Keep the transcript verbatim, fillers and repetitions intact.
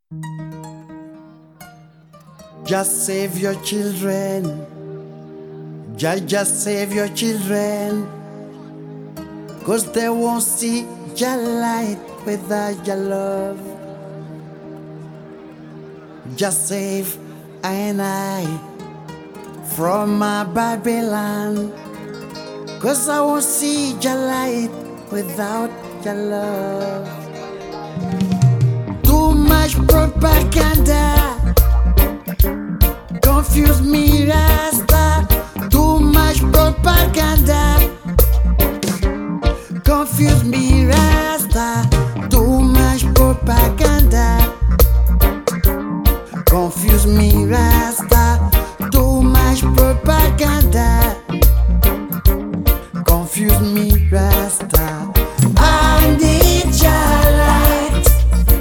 Just save your children. Just, just save your children. Cause they won't see your light without your love. Just save I and I from my Babylon. Cause I won't see your light without your love. Too much propaganda confuse me, Rasta. Too much propaganda